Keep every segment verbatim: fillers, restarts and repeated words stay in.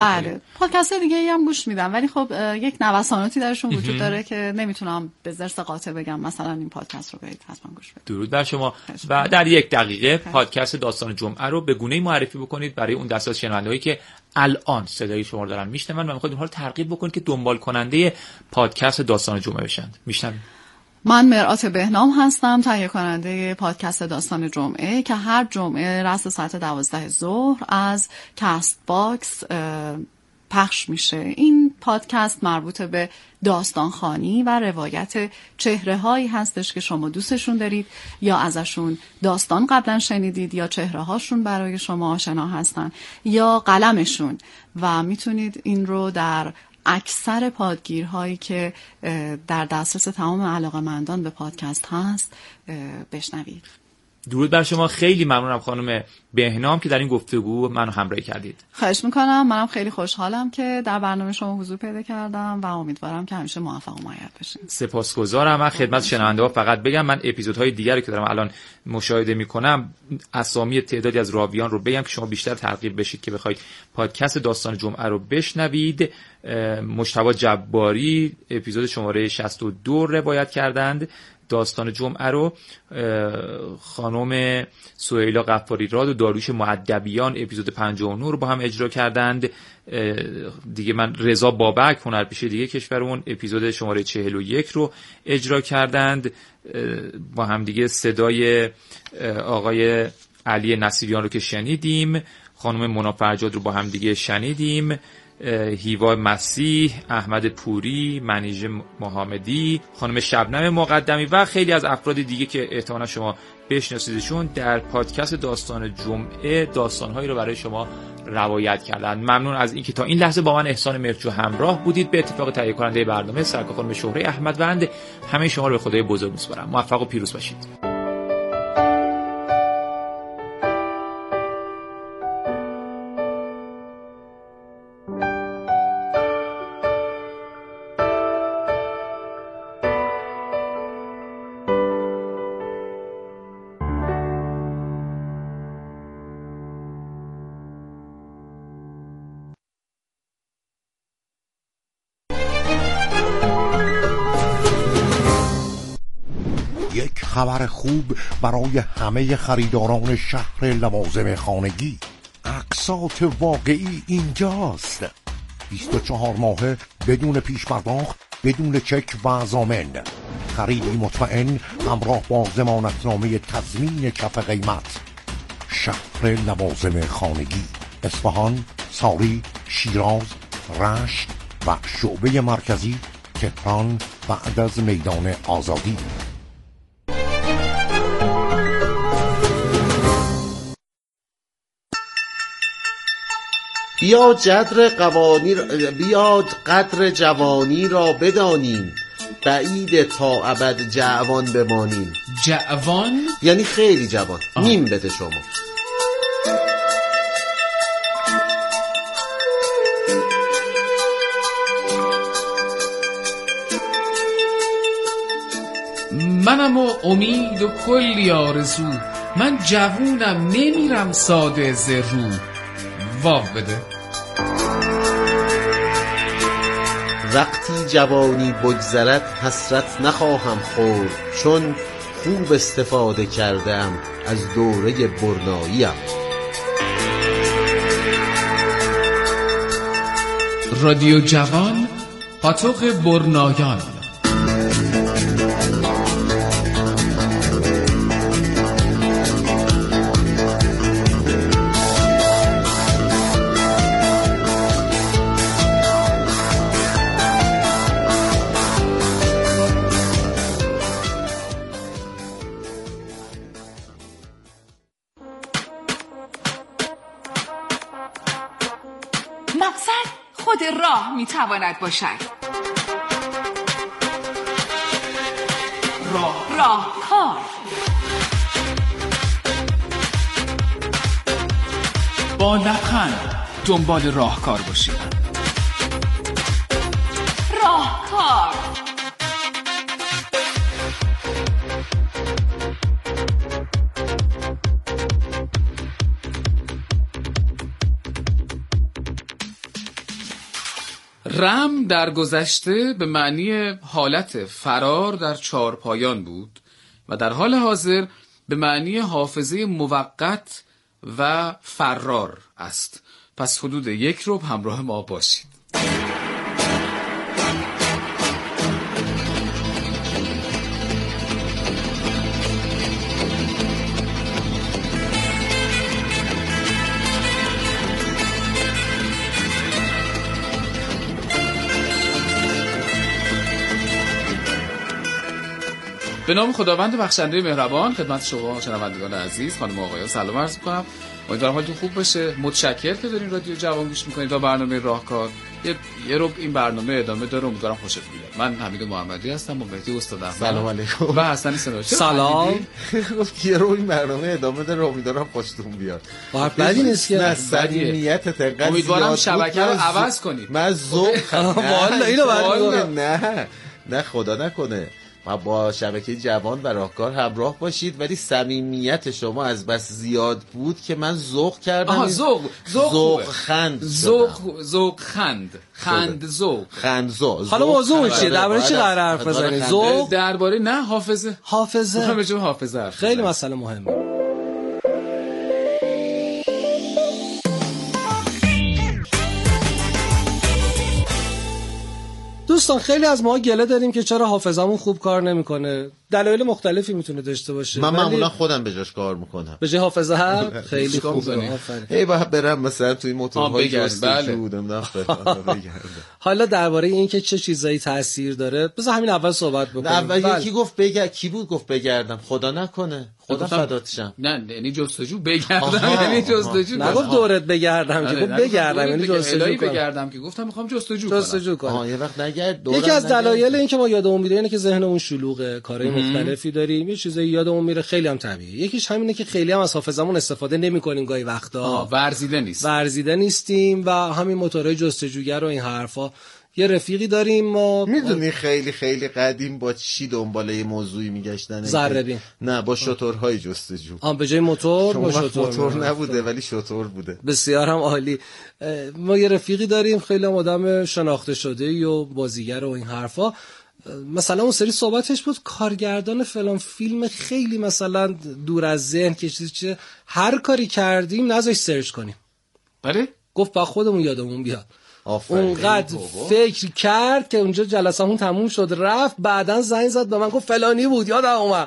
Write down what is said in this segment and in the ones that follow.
بله پادکست دیگه هم گوش میدم ولی خب یک نوساناتی درشون وجود داره که نمیتونم به ضرس قاطع بگم مثلا این پادکست رو برید حتما گوش بدید. درود بر شما. و در یک دقیقه پادکست داستان جمعه رو به گونه‌ای معرفی بکنید برای اون دسته از شنوندهایی که الان صدای شما رو دارن میشنون و میخواید اونها رو ترغیب بکنید که دنبال کننده پادکست داستان جمعه بشن. میشنوید. من مرآت بهنام هستم، تهیه کننده پادکست داستان جمعه که هر جمعه رأس ساعت دوازده ظهر از کست باکس پخش میشه. این پادکست مربوط به داستانخوانی و روایت چهره هایی هستش که شما دوستشون دارید یا ازشون داستان قبلا شنیدید یا چهره هاشون برای شما آشنا هستن یا قلمشون و میتونید این رو در اکثر پادگیرهایی که در دسترس تمام علاقه‌مندان به پادکست هست بشنوید. درود بر شما. خیلی ممنونم خانم بهنام که در این گفتگو منو همراهی کردید. خواهش میکنم. منم خیلی خوشحالم که در برنامه شما حضور پیدا کردم و امیدوارم که همیشه موفق و معید باشین. سپاسگزارم. من خدمت شنونده‌ها فقط بگم من اپیزودهای دیگری که دارم الان مشاهده میکنم اسامی تعدادی از راویان رو بگم که شما بیشتر ترغیب بشید که بخواید پادکست داستان جمعه رو بشنوید. مجتبی جباری اپیزود شماره شصت و دو روایت کردند داستان جمعه رو. خانم سهیلا غفاری راد و داریوش مؤدبیان اپیزود پنجاه و نه رو با هم اجرا کردند. دیگه من رضا بابک هنرپیشه دیگه کشورمون اپیزود شماره چهل و یک رو اجرا کردند با هم دیگه. صدای آقای علی نصیریان رو که شنیدیم، خانم مونا فرجاد رو با هم دیگه شنیدیم، هیوا مسیح، احمد پوری، منیژه محمدی، خانم شبنم مقدمی و خیلی از افراد دیگه که احتمالا شما بشناسیدشون در پادکست داستان جمعه داستانهایی رو برای شما روایت کردن. ممنون از اینکه تا این لحظه با من احسان مرجو همراه بودید. به اتفاق تهیه کننده برنامه سرکار خانم شهره احمدوند همه شما رو به خدای بزرگ میسپارم. موفق و پیروز باشید. خبر خوب برای همه خریداران شهر لوازم خانگی. اقساط واقعی اینجاست. بیست و چهار ماهه بدون پیش پرداخت، بدون چک و ضامن. خریدی مطمئن همراه با ضمانتنامه تضمین کف قیمت. شهر لوازم خانگی، اصفهان، ساری، شیراز، رشت و شعبه مرکزی تهران بعد از میدان آزادی. بیا جدر قوانی بیاد قدر جوانی را بدانیم، بعید تا ابد جوان بمانیم. جوان یعنی خیلی جوان. آه. نیم بده شما. منم و امید و کلی آرزو، من جوونم نمیرم ساده زرو. واو بده. وقتی جوانی بگذرد حسرت نخواهم خورد، چون خوب استفاده کردم از دوره برناییم. رادیو جوان، پاتوق برنایان. راه میتواند باشد. راه راهکار. با لبخند دنبال راهکار باشید. راهکار. رم در گذشته به معنی حالت فرار در چارپایان بود و در حال حاضر به معنی حافظه موقت و فرار است. پس حدود یک ربع همراه ما باشید. به نام خداوند بخشنده مهربان، خدمت شما شنوندگان عزیز، خانم و آقایان سلام عرض می‌کنم. امیدوارم حالتون خوب باشه. متشکرم که دارین رادیو جوان گوش می‌کنید و برنامه راهکار. یه یه رو این برنامه ادامه داره، امیدوارم خوشتون بیاد. من حمید محمدی هستم و مهدی استاد سلام علیکم و حسن سنوشی. سلام. گفت یه رو این برنامه ادامه داره، امیدوارم خوشتون بیاد. حرف بدی نیست که نه صمیمیت تقدیر. امیدوارم شبکه رو عوض کنید. من ذوق والا اینو بعد نه نه خدا نکنه ما با شبکه جوان و راهکار همراه باشید، ولی صمیمیت شما از بس زیاد بود که من ذوق کردم. آها ذوق ذوق خند ذوق ذوق خند خند ذوق خند ذوق. حالا موضوع چیه؟ درباره چی قرار حرف بزنید؟ ذوق درباره نه حافظه. حافظه میخوام به جای حافظه حرف خیلی مسئله مهمه. دوستان خیلی از ما گله داریم که چرا حافظمون خوب کار نمیکنه. دلایل مختلفی میتونه داشته باشه. من معمولا خودم به جاش کار میکنم. به جای حافظه هر خیلی خوبه. هی باید برم مثلا توی موتورهای جستجو بودم. حالا درباره این که چه چیزایی تاثیر داره بذار همین اول صحبت بکنیم. اول یکی گفت بگرد، کی بود گفت بگردم؟ خدا نکنه، خدا فدات شم. نه یعنی جستجو بگردم، یعنی جستجو نگفت دورت بگردم که گفت بگردم یعنی جستجو بگردم که گفتم میخوام جستجو کنم. جستجو کنم. یه وقت نگرد. یکی از دلایل این که ما یادمون میره اینه که ذهنمون شلوغه، کارهای مختلفی داریم، یه چیزایی یادمون میره، خیلی هم طبیعیه. یکیش همینه که خیلی هم از حافظمون استفاده نمی‌کنیم گاهی وقتا. ورزیده نیست. ورزیده نیستیم و همین موتورهای جستجوگر و این حرفا. یه رفیقی داریم ما، میدونی خیلی خیلی قدیم با چی دنبال یه موضوعی میگشتن؟ ذره‌بین. نه با شترهای جستجو. آ به جای موتور با شتر. موتور نبوده ولی شتر بوده. بسیار هم عالی. ما یه رفیقی داریم خیلی آدم شناخته شده و بازیگر و این حرفا. مثلا اون سری صحبتش بود کارگردان فلان فیلم خیلی مثلا دور از ذهن که چه هر کاری کردیم نذاش سرچ کنیم. بله گفت با خودمون یادمون بیاد. اونقدر فکر کرد که اونجا جلسمون تموم شد رفت، بعدن زنگ زد به من گفت فلانی بود یادم اومد.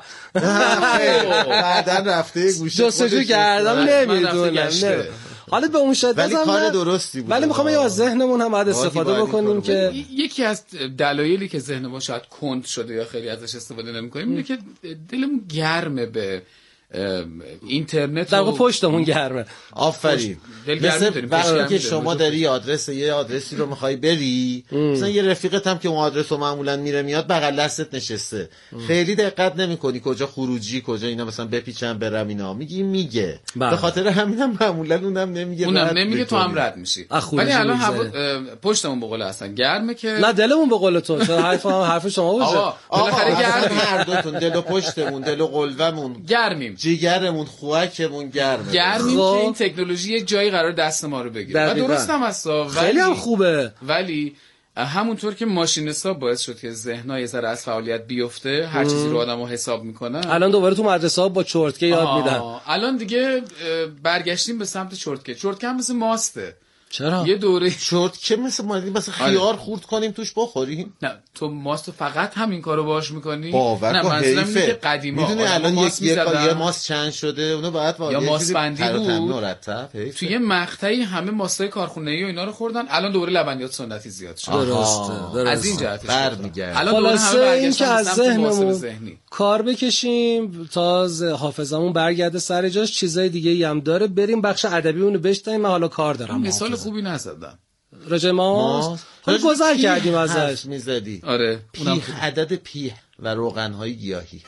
بعدن رفته گوشه جستجو کردم نمیدونم. حالا به اون شدت ولی کار درستی بود. ولی میخوام یه از ذهنمون هم باید استفاده بکنیم که یکی از دلایلی که ذهن ما شاید کند شده یا خیلی ازش استفاده نمی‌کنیم اینه که دلمون گرمه به اینترنت، در واقع پشتمون گرمه. آفرین. مثل وقتی که شما داری آدرس یه آدرسی رو میخوای بری، مثلا یه رفیقت هم که اون آدرس رو معمولا میره میاد بغل دستت نشسته، خیلی دقت نمیکنی کجا خروجی کجا اینا مثلا بپیچن برم اینا، میگی میگه به خاطر همینم معمولا اونم نمیگه، اونم نمیگه تو هم رد میشی. ولی الان هوا پشتمون به قول اصلا گرمه که نه دلمون به قول تو حرف هم حرف شما باشه. بالاخره گرمیم هر دوتون، دل و پشتمون، دل و قلبمون گرمیم، جیگرمون خوکمون گرمه گرمیم که این تکنولوژی یک جایی قرار دست ما رو بگیره. و درست هم هست خیلی هم خوبه، ولی همونطور که ماشین حساب باعث شد که ذهن‌ها یه ذره از فعالیت بیفته، هر چیزی رو آدمو حساب میکنن. الان دوباره تو مدرسه ها با چرتکه یاد میدن. الان دیگه برگشتیم به سمت چرتکه. چرتکه هم مثل ماسته. چرا؟ یه دوره چرتکه مثل ما مثلا خیار خورد کنیم توش بخوریم. نه تو ماست فقط همین کارو باش میکنی. نه منظورم اینه که قدیما میدونی الان یک یه ماست چند شده اونو بعد یا ماست بندی بود توی یه مقطعی همه ماستای کارخونه‌ای و اینا رو خوردن. الان دوره لبنیات سنتی زیاد شد. درسته درسته. از این جهتش برمیگرده. الان دوره همه برگشتن که از ذهنمون ذهنی کار بکشیم تا حافظمون برگرده سر جاش. چیزای دیگه‌ای هم داره، بریم بخش ادبی اونو بشنویم. من حالا کار دارم. مثال خوبی نزدم راجع ما حالا گذر کردیم ازش میزدی. آره اونم عدد پیه و روغن‌های گیاهی.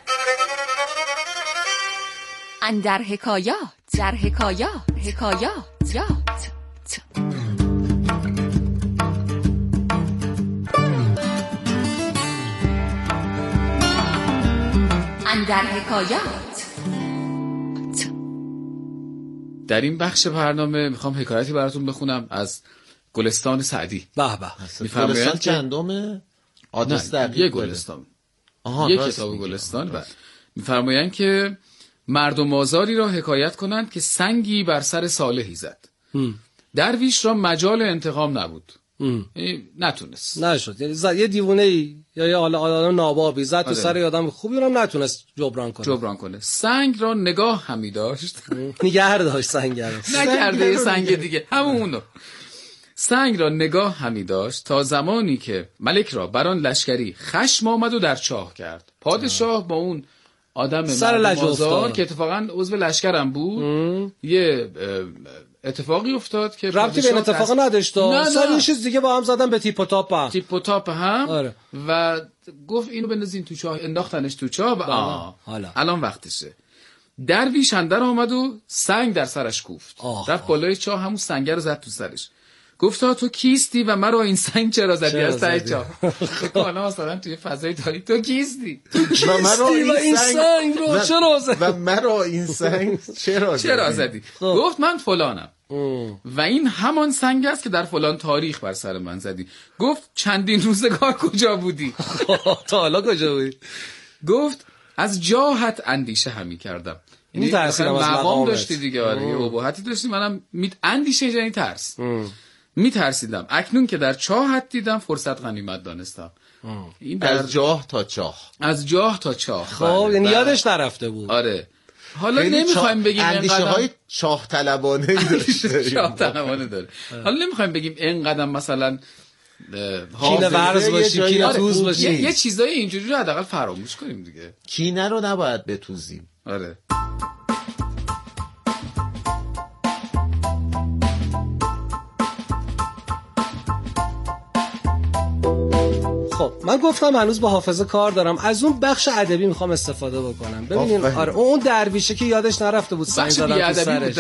اندر حکایات در حکایات حکایات یات اندر حکایات. در این بخش برنامه میخوام حکایتی براتون بخونم از گلستان سعدی. به به. گلستان چندمه؟ آدرس دقیق یه گلستان. آها، یک کتاب گلستان. و میفرمایند که مردم آزاری را حکایت کنند که سنگی بر سر صالحی زد. درویش را مجال انتقام نبود. نتونست. نشد. یعنی زد... یه دیوونه ای یا یه آدم نابابی زد تو سر آدم خوبی اونم نتونست جبران کنه. جبران کنه. سنگ را نگاه همی داشت. نگه داشت سنگ رو. نکرده سنگ دیگه. همونو. سنگ را نگاه همی داشت تا زمانی که ملک را بران لشکری خشم آمد و در چاه کرد. پادشاه با اون آدم مردم‌آزار که اتفاقا عضو لشکرم بود ام. یه اتفاقی افتاد که ربطی به اتفاقا از... نداشت. سر یه چیز دیگه با هم زدن به تیپ و تاپ هم. تیپ و تاپ هم. آره. و گفت اینو بندازین تو چاه، انداختنش تو چاه. و آه. حالا الان وقتشه. درویش اندر آمد و سنگ در سرش کوفت. رفت بالای چاه، همون سنگ رو زد تو سرش. گفتا تو کیستی و مرا این سنگ چرا زدی از ته چاه؟ کانا مثلا توی فضای تاریک تو کیستی و مرا این سنگ رو چرا زدی و مرا این سنگ چرا چرا زدی؟ گفت من فلانم و این همان سنگ است که در فلان تاریخ بر سر من زدی. گفت چندین روزگار کجا بودی؟ تا حالا کجا بودی؟ گفت از جاهت اندیشه همی کردم. یعنی ترسیدم از مقام داشتی دیگه. آره یه ابهاتی داشتی، منم می اندیشه یعنی ترس. می ترسیدم. اکنون که در چاهت دیدم فرصت غنیمت دانستم. این در... از جاه تا چاه. از جاه تا چاه. خب یعنی یادش نرفته بود. آره. حالا نمیخوایم بگیم اندیشه های چاه طلبانه داشته. چاه طلبانه داره. حالا نمیخوایم بگیم اینقدر مثلا کینه ورز باشی، کینه توز باشی. یه چیزای اینجوری رو حداقل فراموش کنیم دیگه. کینه رو نباید بتوزیم. آره. خب من گفتم هنوز با حافظه کار دارم، از اون بخش ادبی میخوام استفاده بکنم. ببینین آره اون درویشه که یادش نرفته بود سنگ زدن تو سرش.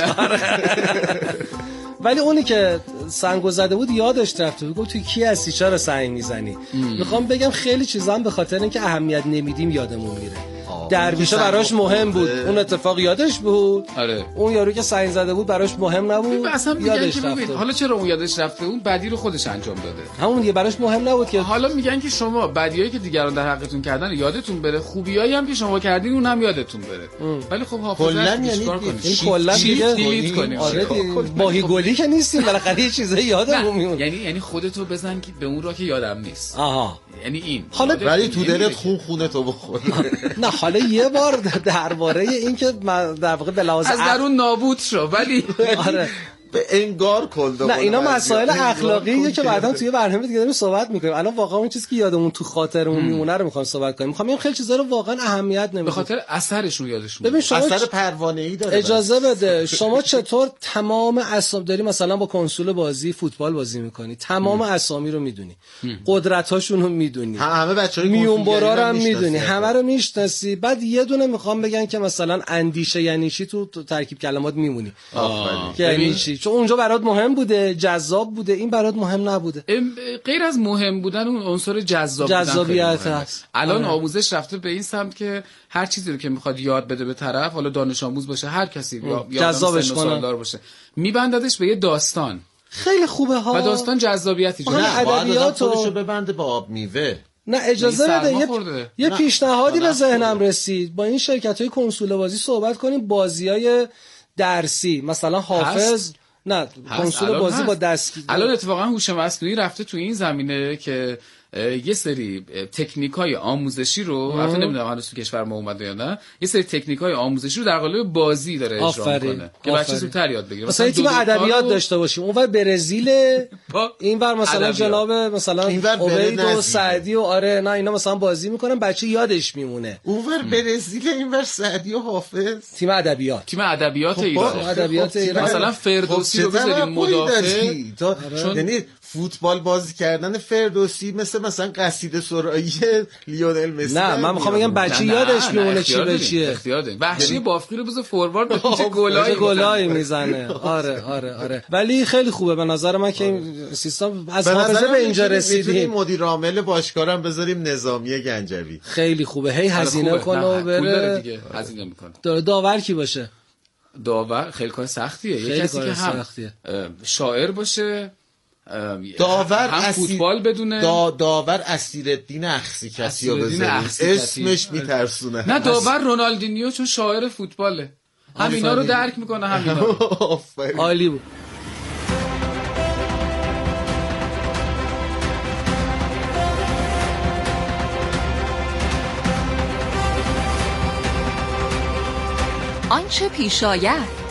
ولی اونی که سنگو زده بود یادش رفته بود. گفت توی کی هستی چرا سنگ میزنی؟ میخوام بگم خیلی چیزا هم به خاطر اینکه اهمیت نمیدیم یادمون میره. درویشه براش مهم بود، اون اتفاق یادش بود. آره. اون یارو که سنگ زده بود براش مهم نبود، یادش رفته. حالا چرا اون یادش رفته؟ اون بدی رو خودش انجام داده. همون دیگه براش مهم نبود که. حالا میگن که شما بدیایی که دیگران در حقتون کردن یادتون بره، خوبیایی هم که شما کردین اون هم یادتون بره. ولی خب حافظه چیکار کنیم؟ این کلا دیگه دیلیت کنیم. آره ماهی گلی که نیستیم، بالاخره یه چیزایی یادمون میمونه. یعنی یعنی خودتو بزن که به اون را که یادم نیست. آها. یعنی این. حالا ولی تو دلت خون خونه تو بخور. نه حالا یه بار درباره این که در واقع به لحاظ از درون نابود شو، ولی آره به انگار کل. نه اینا مسائل اخلاقیه که بعداً توی برنامه دیگه داریم صحبت می‌کنیم. الان واقعا اون چیزی که یادمون تو خاطرمون میمونه رو می‌خوام صحبت کنیم. می‌خوام خیلی چیزا رو واقعا اهمیت نمیدیم به خاطر اثرشون یادشون. ببین شما اثر پروانه‌ای داره. اجازه بده شما چطور تمام اسامی داری مثلا با کنسول بازی فوتبال بازی می‌کنی، تمام اسامی رو می‌دونی، قدرت‌هاشون رو می‌دونی، همه بچه‌های میونبرا رو هم می‌دونی، همه رو می‌شناسی. بعد یه دونه می‌خوام بگن که مثلا اندیشه یعنی چی، تو ترکیب کلمات میمونی. یعنی چی؟ چون اونجا برات مهم بوده، جذاب بوده، این برات مهم نبوده. غیر از مهم بودن اون عنصر جذاب جذابیت هست. الان آره. آموزش رفته به این سمت که هر چیزی رو که میخواد یاد بده به طرف، حالا دانش آموز باشه هر کسی یا جذابش کنه باشه، میبندادش به یه داستان. خیلی خوبه ها. و داستان جذابیتی داره. نه ادبیاتو خودشو ببنده با آب میوه. نه اجازه بده یه, یه پیشنهادی به ذهنم رسید. با این شرکت‌های کنسول بازی صحبت کنیم، بازیای درسی مثلا حافظ هست. نه کنسول بازی هست. با دستی الان اتفاقا هوش مصنوعی رفته تو این زمینه که یه سری تکنیک‌های آموزشی رو البته نمیدونم هنوز تو کشور ما اومده یا نه، یه سری تکنیک‌های آموزشی رو در قالب بازی داره اجرا می‌کنه که بچه زودتر یاد بگیره. مثلا تیم ادبیات رو... داشته باشیم، اونور برزیل، اینور مثلا ادبیات. جناب مثلا عبید و سعدی و آره نه اینا مثلا بازی می‌کنن، بچه یادش میمونه. اونور برزیل، اینور سعدی و حافظ. تیم ادبیات تیم ادبیات ایران. ادبیات ایران مثلا فردوسی رو بذاریم مدافع، یعنی فوتبال بازی کردن فردوسی مثل مثلا قصیده سرایی لیونل مسی. نه من میخوام بگم بچه یادش میمونه چی به چیه. اختیار داریم. وحشی بافقی رو بذار فوروارد بپیچه گلای گلای میزنه. آره آره آره ولی خیلی خوبه به نظر من که این سیستم از حافظه به اینجا رسیدیم. مدیر عامل باشگاهرم بذاریم نظامی گنجوی. خیلی خوبه، هی هزینه کنه و بره دیگه هزینه میکنه. داره داور کی باشه؟ داور خیلی کار سختیه. یه کسی که هم شاعر باشه، داور هم اسیر... فوتبال بدونه دا... داور اسیرالدین اخسی کسی رو بزنید اسمش میترسونه. نه داور رونالدینیو چون شاعر فوتباله، همینا رو درک میکنه. همینا عالی بود. آنچه پیش آید.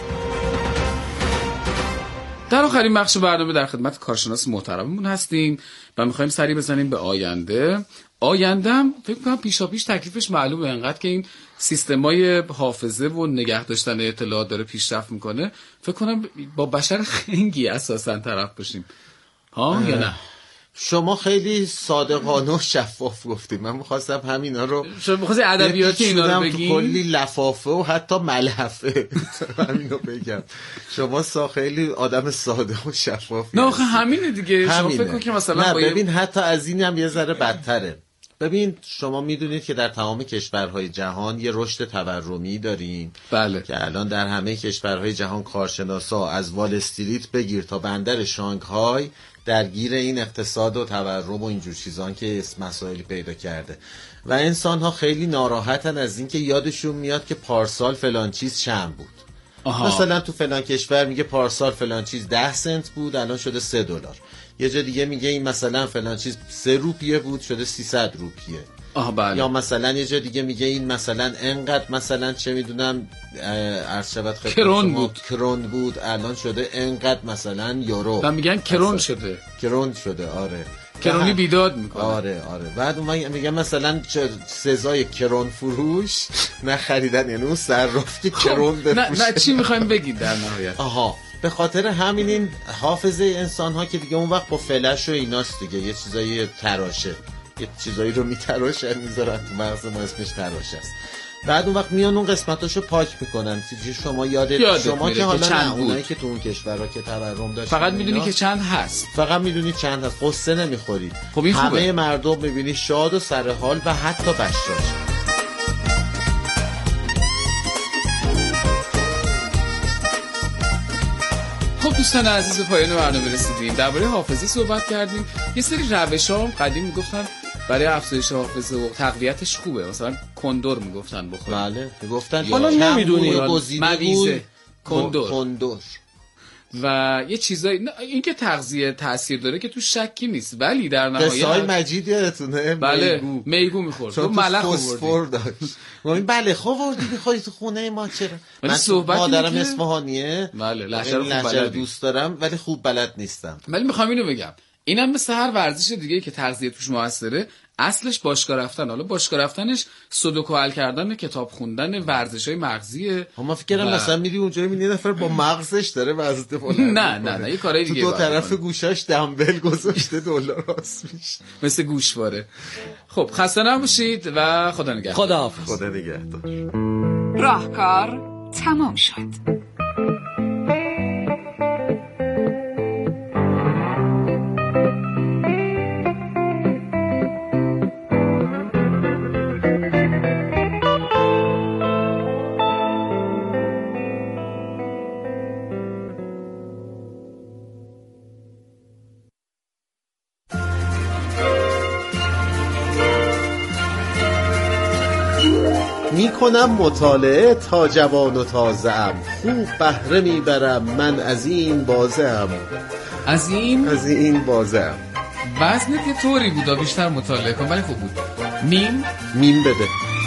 در آخرین بخش برنامه در خدمت کارشناس محترممون هستیم و میخوایم سری بزنیم به آینده. آیندهم فکر کنم پیشا پیش تکلیفش معلومه، انقدر که این سیستمای حافظه و نگه داشتن اطلاعات داره پیشرفت میکنه، فکر کنم با بشر خنگی اساسا طرف باشیم ها یا نه؟ شما خیلی صادقانه و شفاف گفتید. من می‌خواستم همینا رو شما می‌خواستید ادبیاتی اینا رو بگین، کلی لفافه و حتی ملحفه همینو بگم. شما سا خیلی آدم ساده و شفافی. نه آخه همینه دیگه. شما فکر کن که مثلا نه ببین حتی از این هم یه ذره بدتره. ببین شما میدونید که در تمام کشورهای جهان یه رشد تورمی داریم. بله. که الان در همه کشورهای جهان کارشناسا از وال استریت بگیر تا بندر شانگهای درگیر این اقتصاد و تورم و اینجور چیزان که مسائلی پیدا کرده و انسان ها خیلی ناراحتن از این که یادشون میاد که پارسال فلان چیز چند بود. آها. مثلا تو فلان کشور میگه پارسال فلان چیز ده سنت بود الان شده سه دلار. یه جا دیگه میگه این مثلا فلان چیز سه روپیه بود شده سیصد روپیه. آها بله. یا مثلا یه جا دیگه میگه این مثلا انقدر مثلا چه میدونم عرض شود خدمت کرون بود کرون بود الان شده انقدر مثلا یورو. و میگن کرون شده. کرون شده آره. کرونی بیداد میکنه. آره آره. بعد اون میگه مثلا سزای کرون فروش نخریدن، یعنی اون صراف که کرون بفروشه. نه نه چی میخوایم بگید در نهایت؟ آها به خاطر همین این حافظه انسان ها که دیگه اون وقت با فلش و ایناست دیگه یه چیزایی تراشه، یه چیزایی رو میتراشن میذارن تو مغز ما، اسمش تراش است. بعد اون وقت میان اون قسمتاشو پاک میکنن. شما یادت, یادت شما که حالا نه اونایی که تو اون کشورها که تورم داشتن فقط میدونی که چند هست، فقط میدونی چند هست، قصه نمیخورید. خب این خوبه. همه مردم میبینی شاد و سر حال و حتی بشاش. خب دوستان عزیز پایان برنامه رسیدیم. درباره حافظه صحبت کردیم. یه سری روش‌ها قدیم میگفتن برای افزایش حافظه و تقویتش خوبه، مثلا کندور میگفتن بخورید. بله میگفتن حالا نمیدونی مویزه کندور کندور و یه چیزایی. این که تغذیه تاثیر داره که تو شکی نیست، ولی در نهایت قصه‌های مجید یادتونه؟ بله میگو میگو میخورد تو ملخ فسفر داشت. من بله خوردی میخوای تو خونه ما چرا؟ من صحبت مادرم اصفهانیه. بله لهجه رو دوست دارم ولی خوب بلد نیستم. ولی میخوام اینو بگم، اینم مثل هر ورزش دیگه که تغذیه توش موثره، اصلش باشگاه رفتن. حالا باشگاه رفتنش سودوکو حل کردن، کتاب خوندن، ورزش‌های مغزیه. ما فکر کردم مثلا میری اونجا میبینی یه نفر با مغزش داره وزن بلند. نه نه نه یه کارای دیگه. تو دو طرف گوشاش دمبل گذاشته دلار راست میشه. مثل گوشواره. خب خسته نباشید و خدا نگهدار. خداحافظ. خدا نگهدار. راهکار تمام شد. می کنم مطالعه تا جوان و تازه‌ام، خوب بهره میبرم من از این بازه‌ام. از این از این بازه‌ام. وزنت یه طوری بود بیشتر مطالعه کن ولی خوب بود. میم میم بده.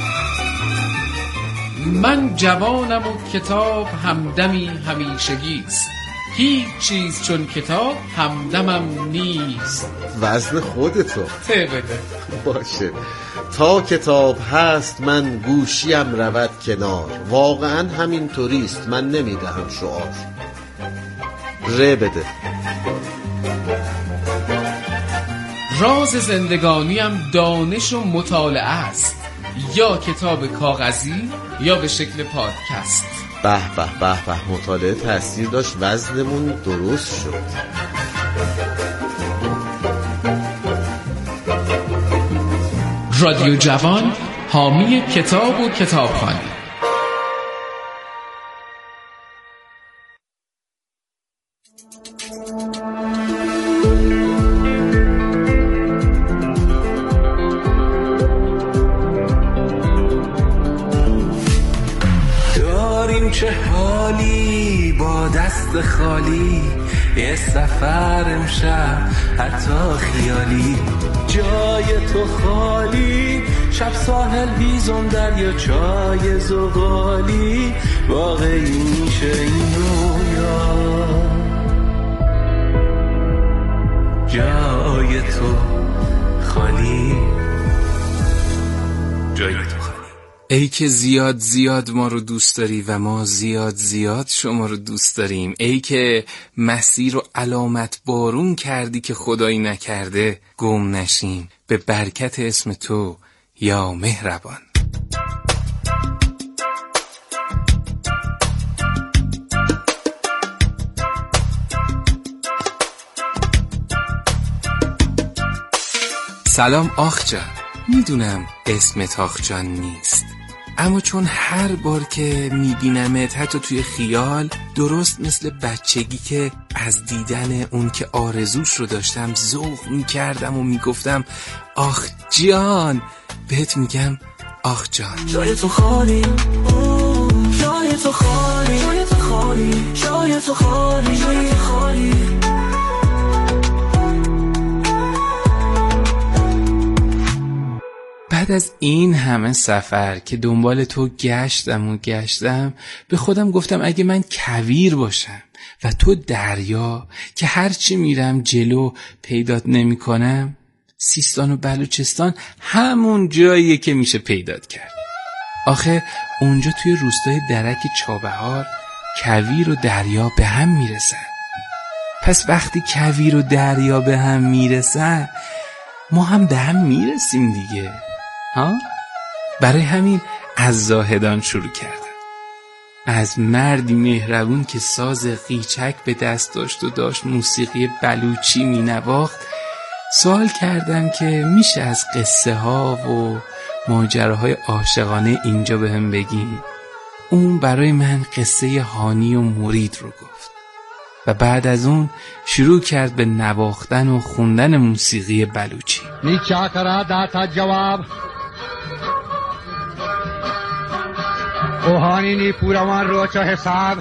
من جوانم و کتاب همدمی همیشگیست، هیچ چیز چون کتاب همدمم نیست. وزن خودتو ته بده. باشه. تا کتاب هست من گوشیم رود کنار، واقعا همین طوریست من نمیدهم شعار. ره بده. راز زندگانیم دانش و مطالعه است، یا کتاب کاغذی یا به شکل پادکست. به به به به مطالعه تاثیر داشت، وزنمون درست شد. رادیو جوان، حامی کتاب و کتابخوانی. شب حتی خیالی، جای تو خالی، شب ساحل هیزم دریا چای زغالی، واقعی میشه این رویا، جای تو خالی، جای تو خالی. ای که زیاد زیاد ما رو دوست داری و ما زیاد زیاد شما رو دوست داریم. ای که مسیر رو علامت بارون کردی که خدایی نکرده گم نشیم، به برکت اسم تو یا مهربان. سلام آخ جان، میدونم اسمت آخ جان نیست، اما چون هر بار که میبینمت حتی توی خیال، درست مثل بچگی که از دیدن اون که آرزوش رو داشتم ذوق میکردم و میگفتم آخ جان، بهت میگم آخ جان. جای تو خالی، جای تو خالی، جای تو خالی، جای تو خالی، جای تو خالی. بعد از این همه سفر که دنبال تو گشتم و گشتم، به خودم گفتم اگه من کویر باشم و تو دریا که هرچی میرم جلو پیدات نمی کنم، سیستان و بلوچستان همون جاییه که میشه پیدات کرد. آخه اونجا توی روستای درک چابهار کویر و دریا به هم میرسن. پس وقتی کویر و دریا به هم میرسن، ما هم به هم میرسیم دیگه ها؟ برای همین از زاهدان شروع کردم، از مردی مهربون که ساز قیچک به دست داشت و داشت موسیقی بلوچی می نواخت سوال کردم که میشه از قصه ها و ماجراهای عاشقانه اینجا به هم بگی. اون برای من قصه هانی و مرید رو گفت و بعد از اون شروع کرد به نواختن و خوندن موسیقی بلوچی. نیچا کرا داتا جواب اوهانی نی پوروان روچا حساب،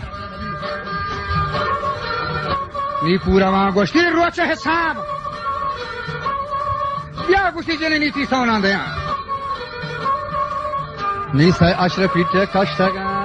نی پوروان گوشتی روچا حساب، بیا گوشتی جنی نیتی سونان دیان نیسای اشرفی ته کشتگان.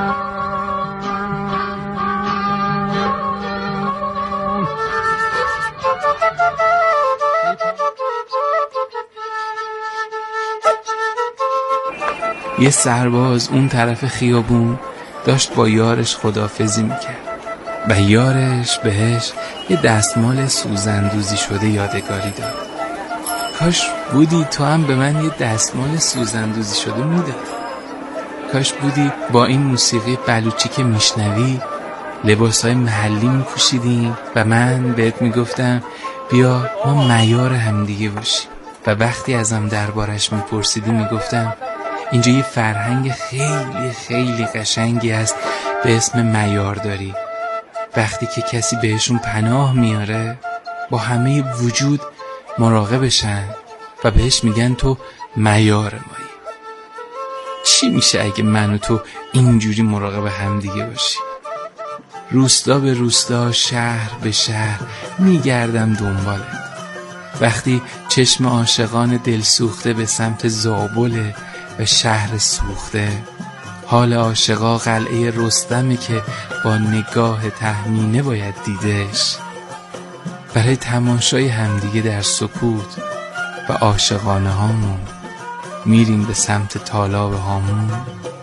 یه سرباز اون طرف خیابون داشت با یارش خداحافظی میکرد و یارش بهش یه دستمال سوزندوزی شده یادگاری داد. کاش بودی تو هم به من یه دستمال سوزندوزی شده میداد. کاش بودی با این موسیقی بلوچی که میشنوی لباسهای محلی میپوشیدیم و من بهت میگفتم بیا ما معیار همدیگه باشیم و وقتی ازم دربارش میپرسیدی میگفتم اینجا یه فرهنگ خیلی خیلی قشنگی هست به اسم معیارداری. وقتی که کسی بهشون پناه میاره با همه وجود مراقبشن و بهش میگن تو معیار مایی. چی میشه اگه من و تو اینجوری مراقب همدیگه باشیم؟ روستا به روستا، شهر به شهر میگردم دنبالت. وقتی چشم عاشقان دل سوخته به سمت زابل و شهر سوخته، حال عاشقا قلعه رستمی که با نگاه تهمینه باید دیدش، برای تماشای همدیگه در سکوت و عاشقانه هامون میریم به سمت تالاب هامون.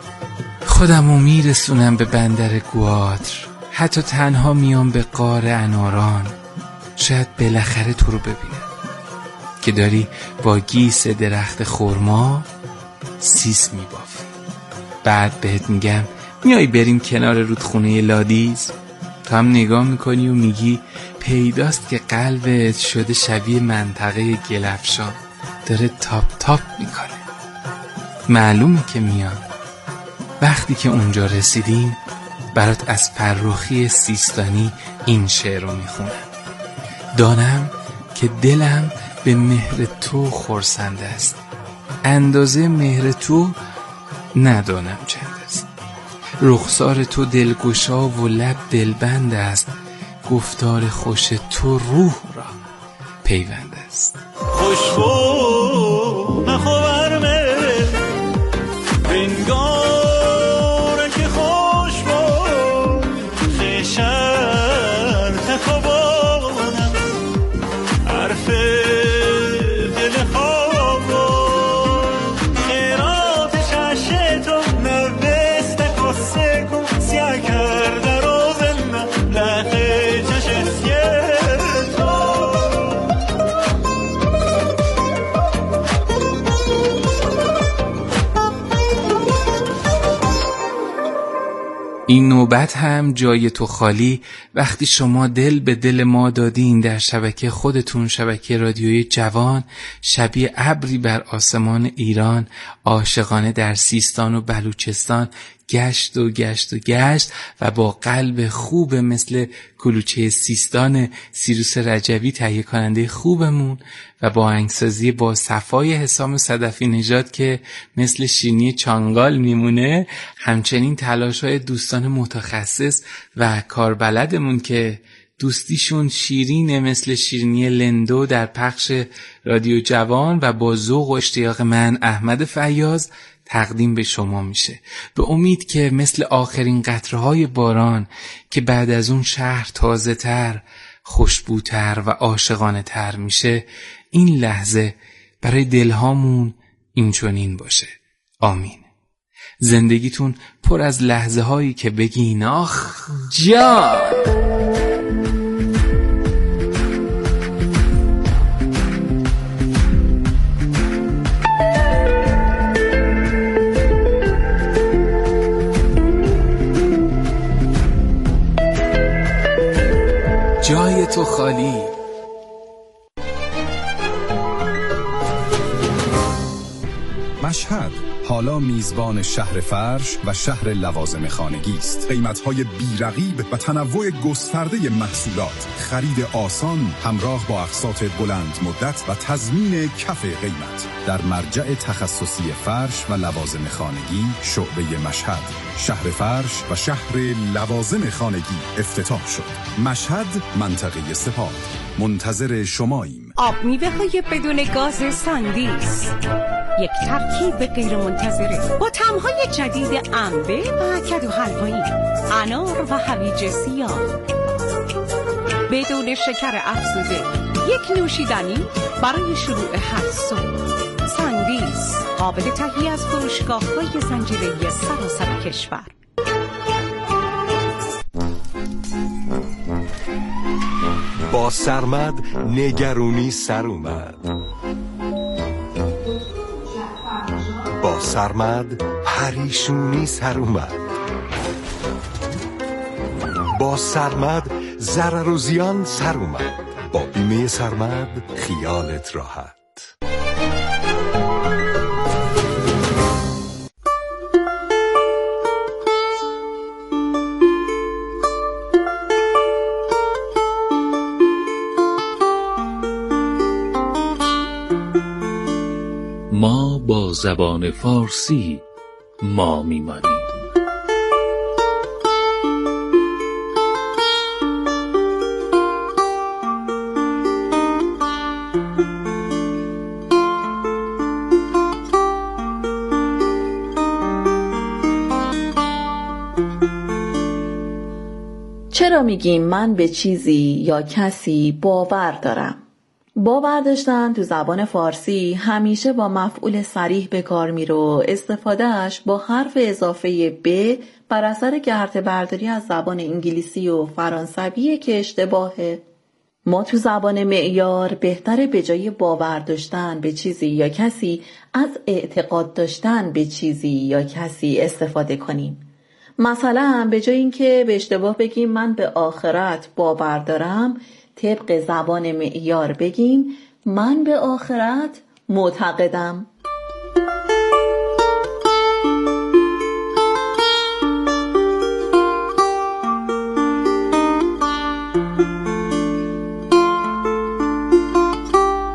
خودمو میرسونم به بندر گواتر، حتی تنها میام به غار اناران، شاید بالاخره تو رو ببینم که داری با گیس درخت خرما سیس میبافی. بعد بهت میگم میای بریم کنار رودخونه لادیز. تو هم نگاه میکنی و میگی پیداست که قلبت شده شبیه منطقه گلفشان، داره تاپ تاپ میکنه. معلومه که میام. وقتی که اونجا رسیدیم برات از فرخی سیستانی این شعر رو میخونم. دانم که دلم به مهر تو خرسنده است، اندازه مهر تو ندانم چند است. رخسار تو دلگشا و لب دلبند است، گفتار خوش تو روح را پیوند است. خوشبو نخورمه بنگاره که خوشبو خیشن تکبانم حرف دل خوابو خیرات چشه تو نوست قصه کن سیاه کرده رو زنه لخه چشه سیه تو. این نوبت هم جای تو خالی وقتی شما دل به دل ما دادین در شبکه خودتون، شبکه رادیوی جوان، شبیه ابری بر آسمان ایران، عاشقانه در سیستان و بلوچستان گشت و گشت و گشت و با قلب خوب مثل کلوچه سیستان سیروس رجوی تهیه کننده خوبمون و با آهنگسازی با صفای حسام صدفی نژاد که مثل شیرینی چانگال میمونه، همچنین تلاش‌های دوستان متخصص و کاربلدمون که دوستیشون شیرینه مثل شیرینی لندو در پخش رادیو جوان و با ذوق و اشتیاق من احمد فیاض تقدیم به شما میشه، به امید که مثل آخرین قطره‌های باران که بعد از اون شهر تازه تر، خوشبوتر و عاشقانه تر میشه، این لحظه برای دلهامون اینچنین باشه. آمین. زندگیتون پر از لحظه هایی که بگین آخ جان. جای تو خالی. مشهد حالا میزبان شهر فرش و شهر لوازم خانگی است. قیمت‌های بی‌رقیب و تنوع گسترده محصولات، خرید آسان همراه با اقساط بلند مدت و تضمین کف قیمت در مرجع تخصصی فرش و لوازم خانگی شعبه مشهد. شهر فرش و شهر لوازم خانگی افتتاح شد. مشهد، منطقه سپاه. منتظر شماییم. آب میوه های بدون گاز ساندیس، یک ترکیب غیر منتظره با طعم‌های جدید انبه و کدو حلوایی، انار و هویج سیاه، بدون شکر افزوده، یک نوشیدنی برای شروع هر صبح. ساندیس قابل تهیه از فروشگاه‌های زنجیره‌ای سراسر کشور. با سرمد نگرونی سر اومد. با سرمد پریشونی سر اومد. با سرمد ضرر و زیان سر اومد. با بیمه سرمد خیالت راحت. ما با زبان فارسی ما میمانیم. چرا میگیم من به چیزی یا کسی باور دارم؟ باور داشتن تو زبان فارسی همیشه با مفعول صریح به کار میره و استفادهش با حرف اضافه به بر اثر گرته برداری از زبان انگلیسی و فرانسویه که اشتباهه. ما تو زبان معیار بهتره به جای باور داشتن به چیزی یا کسی از اعتقاد داشتن به چیزی یا کسی استفاده کنیم. مثلا به جای اینکه به اشتباه بگیم من به آخرت باور دارم، طبق زبان معیار بگیم من به آخرت معتقدم.